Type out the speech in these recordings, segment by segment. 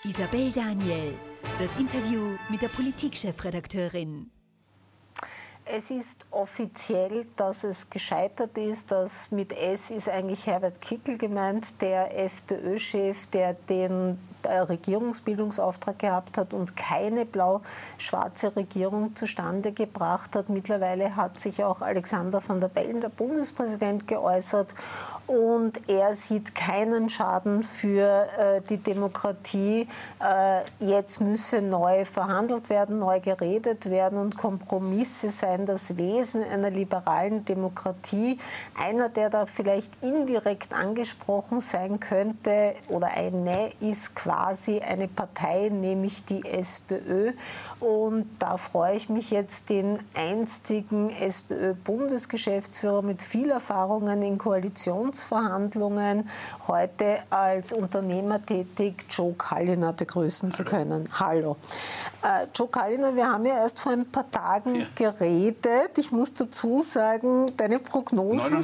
Isabel Daniel, das Interview mit der Politikchefredakteurin. Es ist offiziell, dass es gescheitert ist. Das mit S ist eigentlich Herbert Kickl gemeint, der FPÖ-Chef, der den Regierungsbildungsauftrag gehabt hat und keine blau-schwarze Regierung zustande gebracht hat. Mittlerweile hat sich auch Alexander Van der Bellen, der Bundespräsident, geäußert und er sieht keinen Schaden für die Demokratie. Jetzt müsse neu verhandelt werden, neu geredet werden und Kompromisse seien das Wesen einer liberalen Demokratie. Einer, der da vielleicht indirekt angesprochen sein könnte oder eine, ist quasi eine Partei, nämlich die SPÖ. Und da freue ich mich jetzt, den einstigen SPÖ-Bundesgeschäftsführer mit viel Erfahrungen in Koalitionsverhandlungen, heute als Unternehmer tätig, Joe Kalliner, begrüßen zu können. Hallo. Joe Kalliner, wir haben ja erst vor ein paar Tagen geredet. Ich muss dazu sagen, deine Prognosen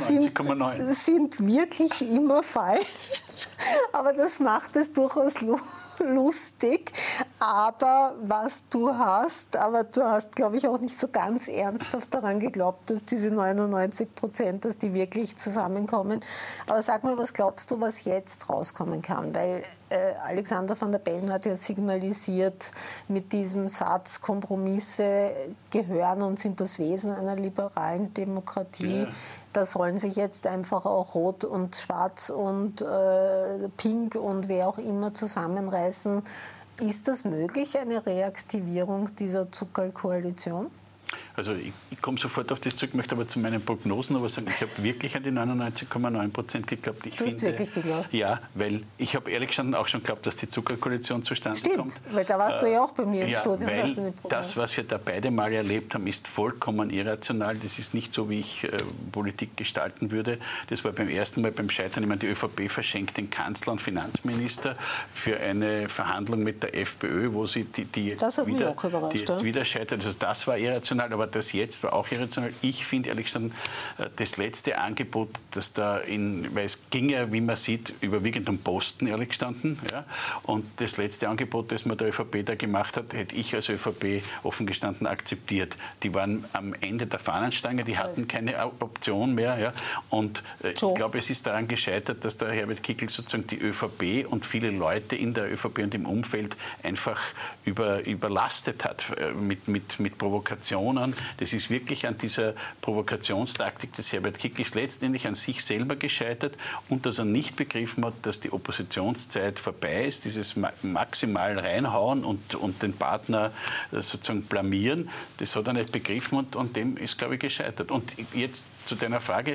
sind wirklich immer falsch. Aber das macht es durchaus lustig. Aber du hast, glaube ich, auch nicht so ganz ernsthaft daran geglaubt, dass diese 99%, dass die wirklich zusammenkommen. Aber sag mal, was glaubst du, was jetzt rauskommen kann? Weil Alexander Van der Bellen hat ja signalisiert, mit diesem Satz, Kompromisse gehören und sind das Wesen einer liberalen Demokratie. Ja. Da sollen sich jetzt einfach auch Rot und Schwarz und Pink und wer auch immer zusammenreißen. Ist das möglich, eine Reaktivierung dieser Zuckerl-Koalition? Also ich komme sofort auf das zurück, möchte aber zu meinen Prognosen aber sagen, ich habe wirklich an die 99,9% geglaubt. Du hast wirklich geglaubt? Ja, weil ich habe ehrlich gesagt auch schon geglaubt, dass die Zuckerkoalition zustande kommt. Stimmt, weil da warst du ja auch bei mir im Studio. Weil das, was wir da beide mal erlebt haben, ist vollkommen irrational. Das ist nicht so, wie ich Politik gestalten würde. Das war beim ersten Mal beim Scheitern. Ich meine, die ÖVP verschenkt den Kanzler und Finanzminister für eine Verhandlung mit der FPÖ, wo sie die jetzt wieder scheitert. Also das war irrational. Aber das jetzt war auch irrational. Ich finde ehrlich gesagt, das letzte Angebot, das da weil es ging ja, wie man sieht, überwiegend um Posten, ehrlich gestanden. Ja? Und das letzte Angebot, das man der ÖVP da gemacht hat, hätte ich als ÖVP offen gestanden akzeptiert. Die waren am Ende der Fahnenstange, die hatten keine Option mehr. Ja? Und ich glaube, es ist daran gescheitert, dass der Herbert Kickl sozusagen die ÖVP und viele Leute in der ÖVP und im Umfeld einfach überlastet hat mit Provokationen. Das ist wirklich an dieser Provokationstaktik des Herbert Kickl letztendlich an sich selber gescheitert und dass er nicht begriffen hat, dass die Oppositionszeit vorbei ist, dieses maximal reinhauen und den Partner sozusagen blamieren, das hat er nicht begriffen und dem ist, glaube ich, gescheitert. Und jetzt zu deiner Frage.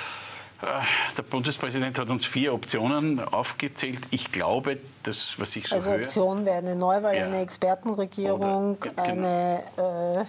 Der Bundespräsident hat uns 4 Optionen aufgezählt. Ich glaube, das, was ich so höre... Also Option wäre eine Neuwahl, eine Expertenregierung, eine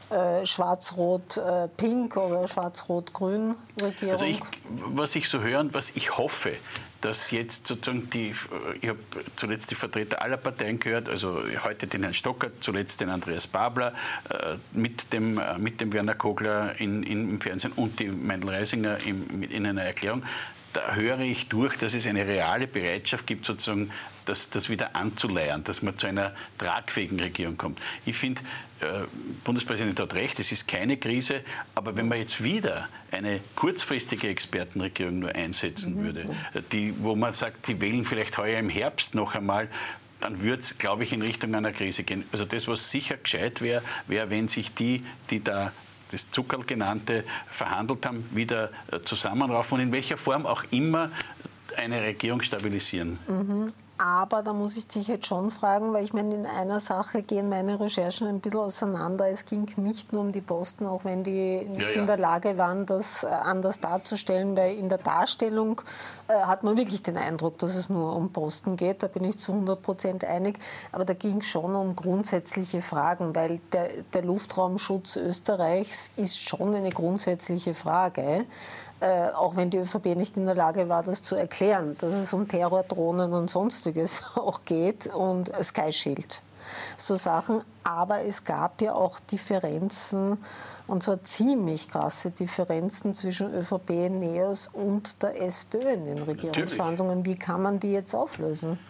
Schwarz-Rot-Pink oder Schwarz-Rot-Grün-Regierung. Also was ich so höre und was ich hoffe, dass jetzt sozusagen ich habe zuletzt die Vertreter aller Parteien gehört, also heute den Herrn Stocker, zuletzt den Andreas Babler, mit dem Werner Kogler im Fernsehen und die Meindl Reisinger in einer Erklärung. Da höre ich durch, dass es eine reale Bereitschaft gibt, sozusagen das wieder anzuleiern, dass man zu einer tragfähigen Regierung kommt. Ich finde, Bundespräsident hat recht, es ist keine Krise, aber wenn man jetzt wieder eine kurzfristige Expertenregierung nur einsetzen würde, wo man sagt, die wählen vielleicht heuer im Herbst noch einmal, dann würde es, glaube ich, in Richtung einer Krise gehen. Also das, was sicher gescheit wäre, wenn sich die da das Zuckerl genannte verhandelt haben, wieder zusammenraufen und in welcher Form auch immer eine Regierung stabilisieren. Aber da muss ich dich jetzt schon fragen, weil ich meine, in einer Sache gehen meine Recherchen ein bisschen auseinander. Es ging nicht nur um die Posten, auch wenn die nicht in der Lage waren, das anders darzustellen, weil in der Darstellung hat man wirklich den Eindruck, dass es nur um Posten geht. Da bin ich zu 100% einig. Aber da ging es schon um grundsätzliche Fragen, weil der Luftraumschutz Österreichs ist schon eine grundsätzliche Frage. Auch wenn die ÖVP nicht in der Lage war, das zu erklären, dass es um Terrordrohnen und Sonstiges auch geht und Sky Shield, so Sachen. Aber es gab ja auch Differenzen, und zwar ziemlich krasse Differenzen zwischen ÖVP, NEOS und der SPÖ in den Regierungsverhandlungen. Wie kann man die jetzt auflösen?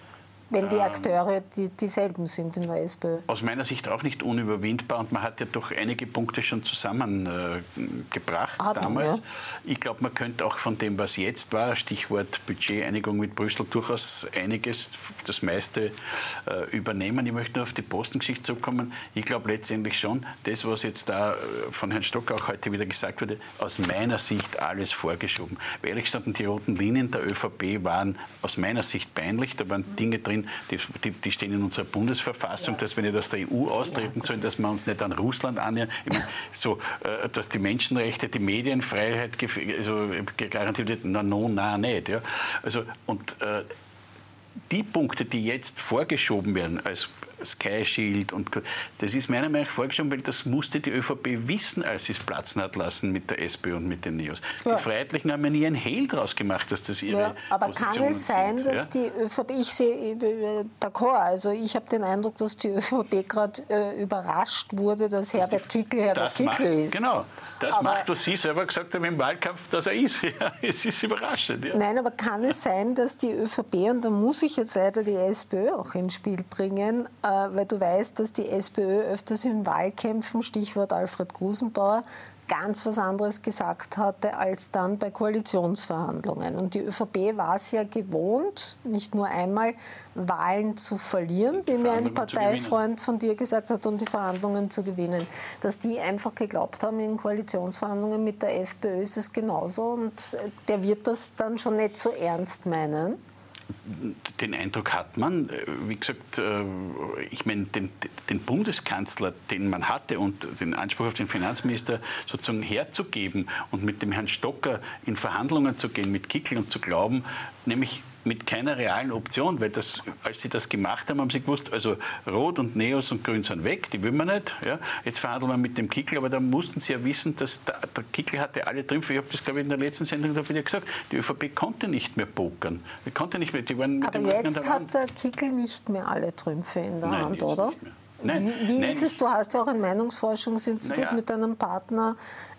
Wenn die Akteure dieselben sind in der SPÖ. Aus meiner Sicht auch nicht unüberwindbar und man hat ja doch einige Punkte schon zusammengebracht damals. Ja. Ich glaube, man könnte auch von dem, was jetzt war, Stichwort Budgeteinigung mit Brüssel, durchaus einiges, das meiste übernehmen. Ich möchte nur auf die Postengeschichte zurückkommen. Ich glaube letztendlich schon, das, was jetzt da von Herrn Stocker auch heute wieder gesagt wurde, aus meiner Sicht alles vorgeschoben. Weil ehrlich gesagt, die roten Linien der ÖVP waren aus meiner Sicht peinlich. Da waren Dinge drin, die stehen in unserer Bundesverfassung, dass wir nicht aus der EU austreten sollen, dass wir uns nicht an Russland annähern. Ich meine, so, dass die Menschenrechte, die Medienfreiheit garantiert wird, nicht. Ja. Also, und die Punkte, die jetzt vorgeschoben werden als Sky Shield, und das ist meiner Meinung nach vorgeschoben, weil das musste die ÖVP wissen, als sie es platzen hat lassen mit der SPÖ und mit den NEOS. Ja. Die Freiheitlichen haben ja nie ein Hehl draus gemacht, dass das ihre aber Positionen kann es sein, sind, dass die ÖVP, ich sehe d'accord, also ich habe den Eindruck, dass die ÖVP gerade überrascht wurde, dass Herbert Kickl ist. Genau, das macht, was Sie selber gesagt haben im Wahlkampf, dass er ist. Ja, es ist überraschend. Ja. Nein, aber kann es sein, dass die ÖVP, und da muss ich jetzt leider die SPÖ auch ins Spiel bringen, weil du weißt, dass die SPÖ öfters in Wahlkämpfen, Stichwort Alfred Gusenbauer, ganz was anderes gesagt hatte als dann bei Koalitionsverhandlungen. Und die ÖVP war es ja gewohnt, nicht nur einmal Wahlen zu verlieren, wie mir ein Parteifreund von dir gesagt hat, und die Verhandlungen zu gewinnen. Dass die einfach geglaubt haben, in Koalitionsverhandlungen mit der FPÖ ist es genauso, und der wird das dann schon nicht so ernst meinen. Den Eindruck hat man. Wie gesagt, ich meine, den Bundeskanzler, den man hatte, und den Anspruch auf den Finanzminister sozusagen herzugeben und mit dem Herrn Stocker in Verhandlungen zu gehen, mit Kickl, und zu glauben, nämlich mit keiner realen Option, weil das, als sie das gemacht haben, haben sie gewusst, also Rot und Neos und Grün sind weg, die will man nicht. Ja. Jetzt verhandeln wir mit dem Kickl, aber da mussten sie ja wissen, dass der Kickl hatte alle Trümpfe. Ich habe das, glaube ich, in der letzten Sendung wieder gesagt, die ÖVP konnte nicht mehr pokern. Die konnte nicht mehr, die waren mit aber dem jetzt hat der Kickl nicht mehr alle Trümpfe in der Hand, oder? Wie ist es? Du hast ja auch ein Meinungsforschungsinstitut mit deinem Partner.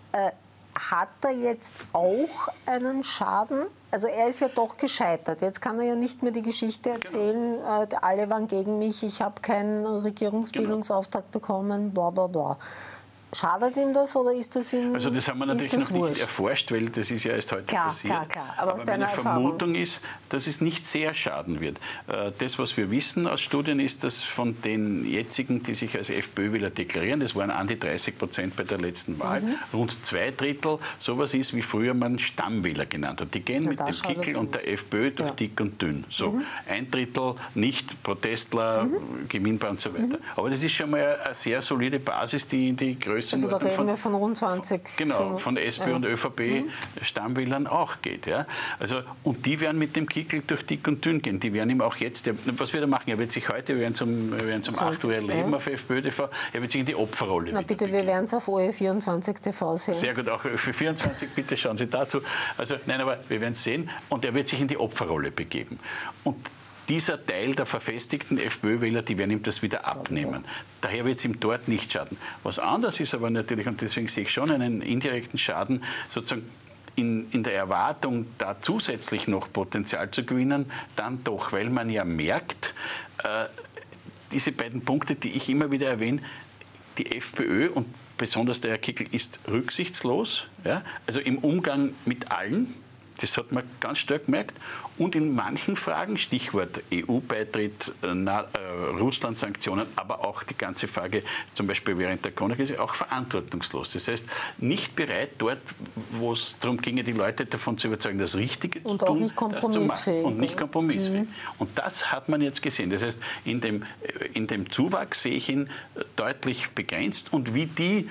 Hat er jetzt auch einen Schaden? Also er ist ja doch gescheitert. Jetzt kann er ja nicht mehr die Geschichte erzählen, alle waren gegen mich, ich habe keinen Regierungsbildungsauftrag bekommen, bla bla bla. Schadet ihm das oder ist das ihm Also das haben wir natürlich noch nicht erforscht, weil das ist ja erst heute passiert. Klar. Aber meine Vermutung ist, dass es nicht sehr schaden wird. Das, was wir wissen aus Studien, ist, dass von den jetzigen, die sich als FPÖ-Wähler deklarieren, das waren an die 30% bei der letzten Wahl, rund 2/3 sowas ist, wie früher man Stammwähler genannt hat. Die gehen mit dem Kickl und der FPÖ durch dick und dünn. So, 1/3 nicht Protestler, gewinnbar und so weiter. Aber das ist schon mal eine sehr solide Basis, die in die Größe also da reden wir von rund 20. Genau, von SPÖ und ÖVP Stammwählern auch geht. Ja. Also, und die werden mit dem Kickl durch dick und dünn gehen. Die werden ihm auch jetzt, was wir da machen, er wird sich heute, wir werden es um 8 Uhr erleben auf FPÖ TV, er wird sich in die Opferrolle Na bitte, wir werden es auf OE24 TV sehen. Sehr gut, auch für 24, bitte schauen Sie dazu. Also nein, aber wir werden es sehen, und er wird sich in die Opferrolle begeben. Und dieser Teil der verfestigten FPÖ-Wähler, die werden ihm das wieder abnehmen. Daher wird es ihm dort nicht schaden. Was anders ist aber natürlich, und deswegen sehe ich schon einen indirekten Schaden, sozusagen in der Erwartung, da zusätzlich noch Potenzial zu gewinnen, dann doch, weil man ja merkt, diese beiden Punkte, die ich immer wieder erwähne, die FPÖ und besonders der Herr Kickl ist rücksichtslos, ja, also im Umgang mit allen. Das hat man ganz stark gemerkt. Und in manchen Fragen, Stichwort EU-Beitritt, Russland-Sanktionen, aber auch die ganze Frage, zum Beispiel während der Corona-Krise, auch verantwortungslos. Das heißt, nicht bereit, dort, wo es darum ginge, die Leute davon zu überzeugen, das Richtige zu tun, und nicht kompromissfähig. Und nicht kompromissfähig. Und das hat man jetzt gesehen. Das heißt, in dem Zuwachs sehe ich ihn deutlich begrenzt. Und wie die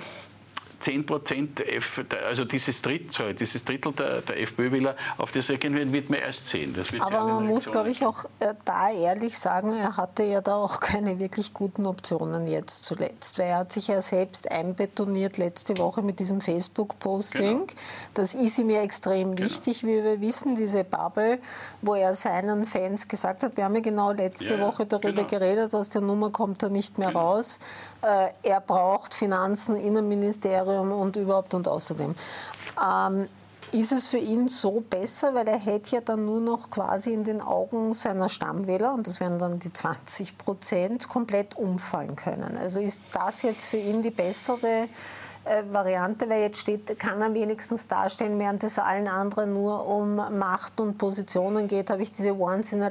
10%, also dieses Drittel der FPÖ-Wähler, auf das reagieren werden, wird man erst sehen. Das wird aber man muss, glaube ich, auch da ehrlich sagen, er hatte ja da auch keine wirklich guten Optionen jetzt zuletzt. Weil er hat sich ja selbst einbetoniert letzte Woche mit diesem Facebook-Posting. Genau. Das ist ihm ja extrem wichtig, wie wir wissen, diese Bubble, wo er seinen Fans gesagt hat, wir haben ja genau letzte Woche darüber geredet, aus der Nummer kommt er nicht mehr raus. Er braucht Finanzen, Innenministerium und überhaupt und außerdem. Ist es für ihn so besser, weil er hätte ja dann nur noch quasi in den Augen seiner Stammwähler, und das wären dann die 20%, komplett umfallen können. Also ist das jetzt für ihn die bessere Variante, weil jetzt kann er wenigstens darstellen, während es allen anderen nur um Macht und Positionen geht, habe ich diese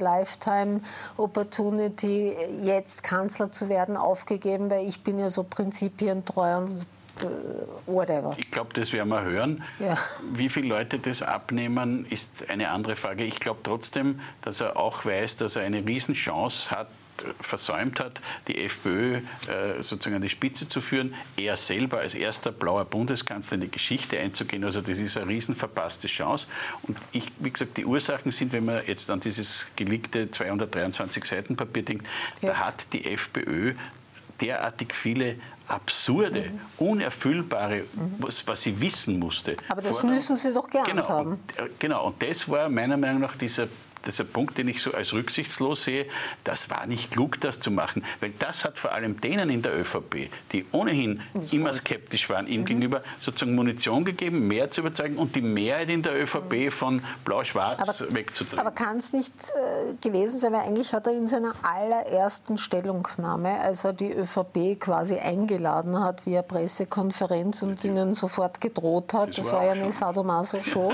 Once-in-a-Lifetime-Opportunity, jetzt Kanzler zu werden, aufgegeben, weil ich bin ja so prinzipientreu und whatever. Ich glaube, das werden wir hören. Ja. Wie viele Leute das abnehmen, ist eine andere Frage. Ich glaube trotzdem, dass er auch weiß, dass er eine Riesenchance versäumt hat, die FPÖ sozusagen an die Spitze zu führen, er selber als erster blauer Bundeskanzler in die Geschichte einzugehen. Also das ist eine riesen verpasste Chance. Und wie gesagt, die Ursachen sind, wenn man jetzt an dieses geleakte 223 Seiten Papier denkt, da hat die FPÖ derartig viele absurde, unerfüllbare, was sie wissen musste. Aber das müssen Sie doch geahnt haben. Genau, und das war meiner Meinung nach dieser Punkt, den ich so als rücksichtslos sehe, das war nicht klug, das zu machen. Weil das hat vor allem denen in der ÖVP, die ohnehin immer skeptisch waren, ihm gegenüber sozusagen Munition gegeben, mehr zu überzeugen und die Mehrheit in der ÖVP von Blau-Schwarz wegzudrehen. Aber kann es nicht gewesen sein, weil eigentlich hat er in seiner allerersten Stellungnahme, als er die ÖVP quasi eingeladen hat via Pressekonferenz und ihnen sofort gedroht hat, das war ja eine Sadomaso-Show,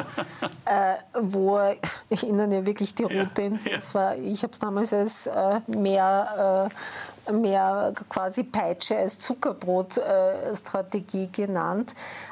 wo er ihnen ja wirklich die Route ins war. Ich habe es damals als mehr quasi Peitsche als Zuckerbrot-Strategie genannt,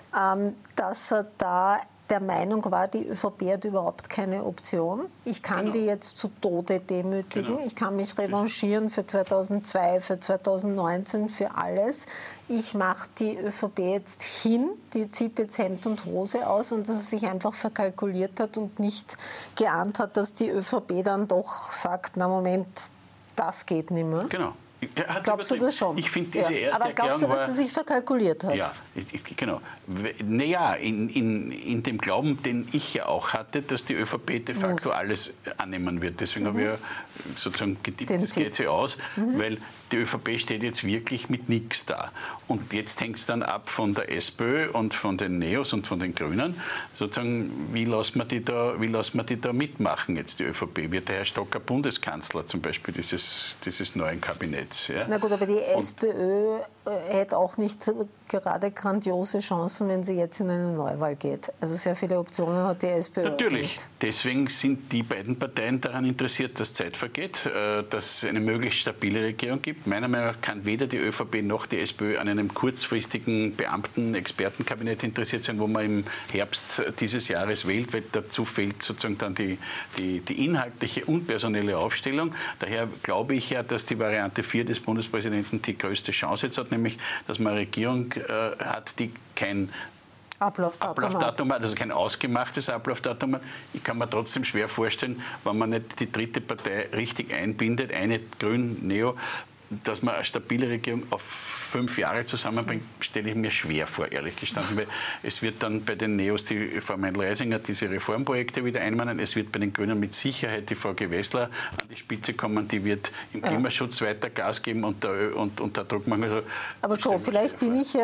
dass er da der Meinung war, die ÖVP hat überhaupt keine Option. Ich kann die jetzt zu Tode demütigen. Ich kann mich revanchieren für 2002, für 2019, für alles. Ich mache die ÖVP jetzt hin, die zieht jetzt Hemd und Hose aus und dass er sich einfach verkalkuliert hat und nicht geahnt hat, dass die ÖVP dann doch sagt, na Moment, das geht nicht mehr. Genau. Glaubst du das schon? Ich finde diese erste aber glaubst du, dass er sich verkalkuliert hat? Ja, genau. Naja, in dem Glauben, den ich ja auch hatte, dass die ÖVP de facto alles annehmen wird. Deswegen habe ich ja sozusagen getippt, das geht sich aus, weil die ÖVP steht jetzt wirklich mit nichts da. Und jetzt hängt es dann ab von der SPÖ und von den Neos und von den Grünen. Sozusagen, wie lassen wir die da mitmachen jetzt, die ÖVP? Wird der Herr Stocker Bundeskanzler zum Beispiel dieses neuen Kabinetts? Ja? Na gut, aber die SPÖ hätte auch nicht gerade grandiose Chancen, wenn sie jetzt in eine Neuwahl geht. Also sehr viele Optionen hat die SPÖ. Natürlich. Deswegen sind die beiden Parteien daran interessiert, dass Zeit vergeht, dass es eine möglichst stabile Regierung gibt. Meiner Meinung nach kann weder die ÖVP noch die SPÖ an einem kurzfristigen Beamten-Expertenkabinett interessiert sein, wo man im Herbst dieses Jahres wählt, weil dazu fehlt sozusagen dann die inhaltliche und personelle Aufstellung. Daher glaube ich ja, dass die Variante 4 des Bundespräsidenten die größte Chance jetzt hat, nämlich, dass man eine Regierung hat, die kein Ablaufdatum hat, also kein ausgemachtes Ablaufdatum hat. Ich kann mir trotzdem schwer vorstellen, wenn man nicht die dritte Partei richtig einbindet, eine Grün-Neo, dass man eine stabile Regierung auf 5 Jahre zusammenbringt, stelle ich mir schwer vor, ehrlich gestanden. Weil es wird dann bei den Neos die Frau Meindl-Reisinger diese Reformprojekte wieder einmachen. Es wird bei den Grünen mit Sicherheit die Frau Gewessler an die Spitze kommen. Die wird im Klimaschutz weiter Gas geben und da Druck machen. Also, aber Joe, vielleicht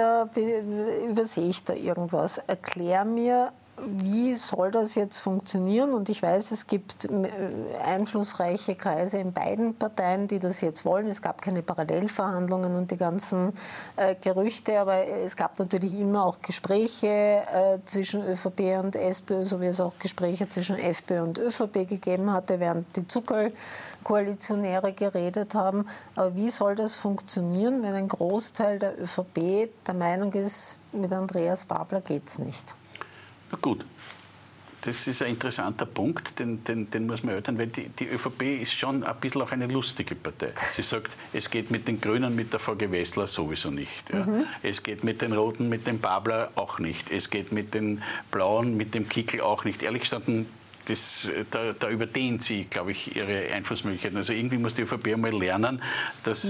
übersehe ich da irgendwas. Erklär mir, wie soll das jetzt funktionieren? Und ich weiß, es gibt einflussreiche Kreise in beiden Parteien, die das jetzt wollen. Es gab keine Parallelverhandlungen und die ganzen Gerüchte, aber es gab natürlich immer auch Gespräche zwischen ÖVP und SPÖ, so wie es auch Gespräche zwischen FPÖ und ÖVP gegeben hatte, während die Zuckerl-Koalitionäre geredet haben. Aber wie soll das funktionieren, wenn ein Großteil der ÖVP der Meinung ist, mit Andreas Babler geht es nicht? Na gut, das ist ein interessanter Punkt, den muss man erörtern, weil die ÖVP ist schon ein bisschen auch eine lustige Partei. Sie sagt, es geht mit den Grünen, mit der Frau Gewessler sowieso nicht. Ja. Es geht mit den Roten, mit dem Babler auch nicht. Es geht mit den Blauen, mit dem Kickl auch nicht. Ehrlich gestanden, da überdehnt sie, glaube ich, ihre Einflussmöglichkeiten. Also irgendwie muss die ÖVP mal lernen, dass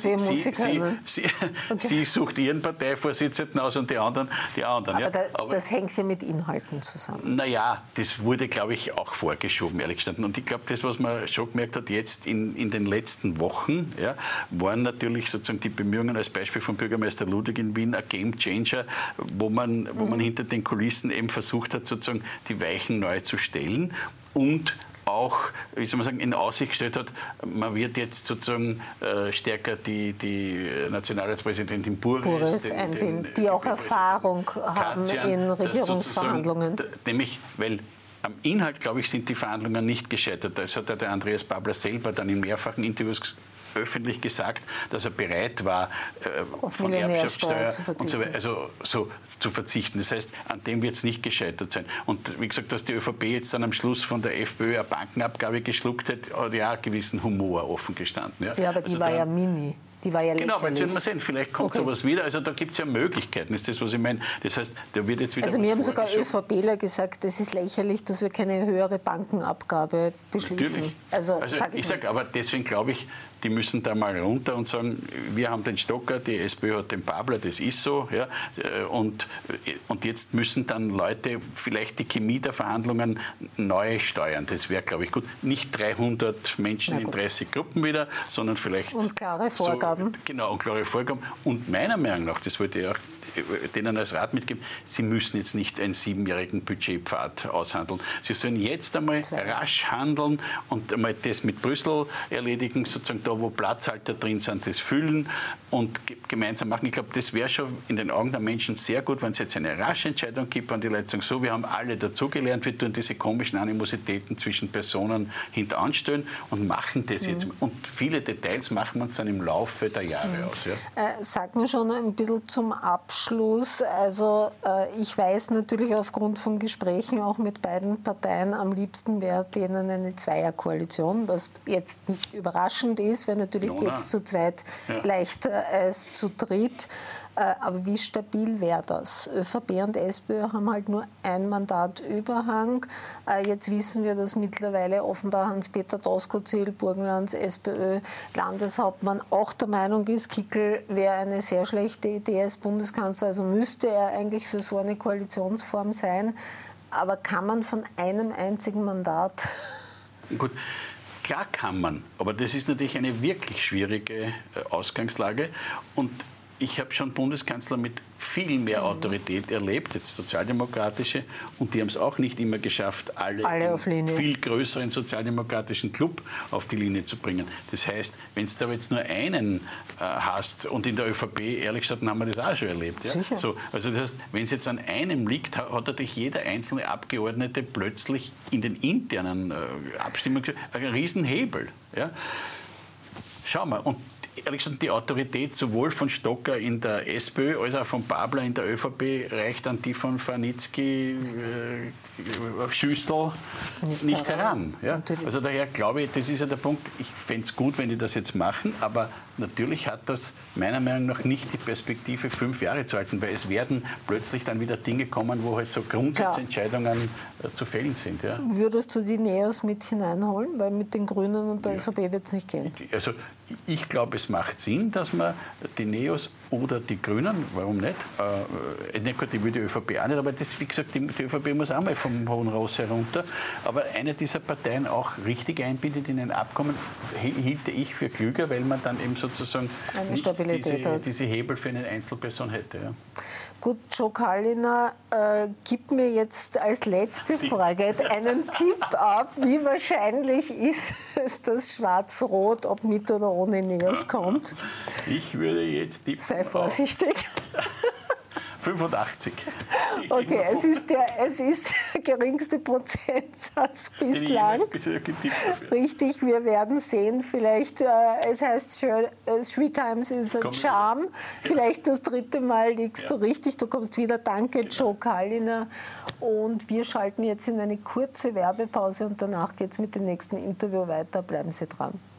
sie sucht ihren Parteivorsitzenden aus und die anderen die anderen. Aber das hängt ja mit Inhalten zusammen. Naja, das wurde, glaube ich, auch vorgeschoben, ehrlich gesagt. Und ich glaube, das, was man schon gemerkt hat, jetzt in den letzten Wochen, waren natürlich sozusagen die Bemühungen als Beispiel von Bürgermeister Ludwig in Wien ein Game Changer, wo man hinter den Kulissen eben versucht hat, sozusagen die Weichen neu zu stellen und auch, wie soll man sagen, in Aussicht gestellt hat, man wird jetzt sozusagen stärker die Nationalratspräsidentin Bures einbinden, die auch Erfahrung haben in Regierungsverhandlungen. Nämlich, weil am Inhalt, glaube ich, sind die Verhandlungen nicht gescheitert. Das hat ja der Andreas Babler selber dann in mehrfachen Interviews öffentlich gesagt, dass er bereit war, von Erbschaftssteuer und so weiter, zu verzichten. Das heißt, an dem wird es nicht gescheitert sein. Und wie gesagt, dass die ÖVP jetzt dann am Schluss von der FPÖ eine Bankenabgabe geschluckt hat ja einen gewissen Humor offen gestanden. Ja, aber die war ja mini. Die war ja lächerlich. Genau, aber jetzt werden wir sehen, vielleicht kommt sowas wieder. Also da gibt es ja Möglichkeiten, ist das, was ich meine. Das heißt, da wird jetzt wieder. Also mir haben sogar ÖVPler gesagt, das ist lächerlich, dass wir keine höhere Bankenabgabe beschließen. Natürlich. Ich sage, aber deswegen glaube ich, die müssen da mal runter und sagen, wir haben den Stocker, die SPÖ hat den Babler, das ist so. Ja, und jetzt müssen dann Leute vielleicht die Chemie der Verhandlungen neu steuern. Das wäre, glaube ich, gut. Nicht 300 Menschen in 30 Gruppen wieder, sondern vielleicht. Und klare Vorgaben. Genau, und klare Vorgaben. Und meiner Meinung nach, das wollte ich auch denen als Rat mitgeben, sie müssen jetzt nicht einen 7-jährigen Budgetpfad aushandeln. Sie sollen jetzt einmal rasch handeln und einmal das mit Brüssel erledigen, sozusagen da, wo Platzhalter drin sind, das füllen und gemeinsam machen. Ich glaube, das wäre schon in den Augen der Menschen sehr gut, wenn es jetzt eine rasche Entscheidung gibt, wenn die Leute sagen, so, wir haben alle dazugelernt, wir tun diese komischen Animositäten zwischen Personen hinteranstellen und machen das jetzt. Und viele Details machen wir uns dann im Laufe der Jahre aus. Ja. Sag mir schon ein bisschen zum Abschluss. Also ich weiß natürlich aufgrund von Gesprächen auch mit beiden Parteien, am liebsten wäre denen eine Zweierkoalition, was jetzt nicht überraschend ist, weil natürlich geht es zu zweit leichter als zu dritt. Aber wie stabil wäre das? ÖVP und SPÖ haben halt nur ein Mandat Überhang. Jetzt wissen wir, dass mittlerweile offenbar Hans-Peter Doskozil, Burgenlands SPÖ-Landeshauptmann, auch der Meinung ist, Kickl wäre eine sehr schlechte Idee als Bundeskanzler. Also müsste er eigentlich für so eine Koalitionsform sein. Aber kann man von einem einzigen Mandat? Gut. Klar kann man, aber das ist natürlich eine wirklich schwierige Ausgangslage. Und ich habe schon Bundeskanzler mit viel mehr Autorität erlebt, jetzt sozialdemokratische, und die haben es auch nicht immer geschafft, alle auf Linie. Viel größeren sozialdemokratischen Club auf die Linie zu bringen. Das heißt, wenn du da jetzt nur einen hast, und in der ÖVP, ehrlich gesagt, haben wir das auch schon erlebt. Ja? So, also das heißt, wenn es jetzt an einem liegt, hat natürlich jeder einzelne Abgeordnete plötzlich in den internen Abstimmungen einen riesen Hebel. Ja? Schau mal, und ehrlich gesagt, die Autorität sowohl von Stocker in der SPÖ als auch von Babler in der ÖVP reicht an die von Farnitzky, Schüssel nicht heran. Ja? Also daher glaube ich, das ist ja der Punkt, ich fände es gut, wenn die das jetzt machen, aber natürlich hat das meiner Meinung nach nicht die Perspektive, 5 Jahre zu halten, weil es werden plötzlich dann wieder Dinge kommen, wo halt so Grundsatzentscheidungen zu fällen sind. Ja? Würdest du die NEOS mit hineinholen? Weil mit den Grünen und der ÖVP wird es nicht gehen. Also ich glaube, es macht Sinn, dass man die NEOS oder die Grünen, warum nicht? Ich will die ÖVP auch nicht, aber das, wie gesagt, die ÖVP muss auch mal vom hohen Ross herunter. Aber eine dieser Parteien auch richtig einbindet in ein Abkommen, hielte ich für klüger, weil man dann eben sozusagen diese Hebel für eine Einzelperson hätte. Ja. Gut, Joe Kalliner, gib mir jetzt als letzte Frage einen Tipp ab. Wie wahrscheinlich ist es, dass Schwarz-Rot, ob mit oder ohne NEOS kommt? Ich würde jetzt tippen. Sei vorsichtig. 85. Okay, es ist der geringste Prozentsatz bislang. Richtig, wir werden sehen. Vielleicht, es heißt, 3 times is a charm. Vielleicht das 3. Mal liegst du richtig. Du kommst wieder. Danke, Joe Kalliner. Und wir schalten jetzt in eine kurze Werbepause und danach geht es mit dem nächsten Interview weiter. Bleiben Sie dran.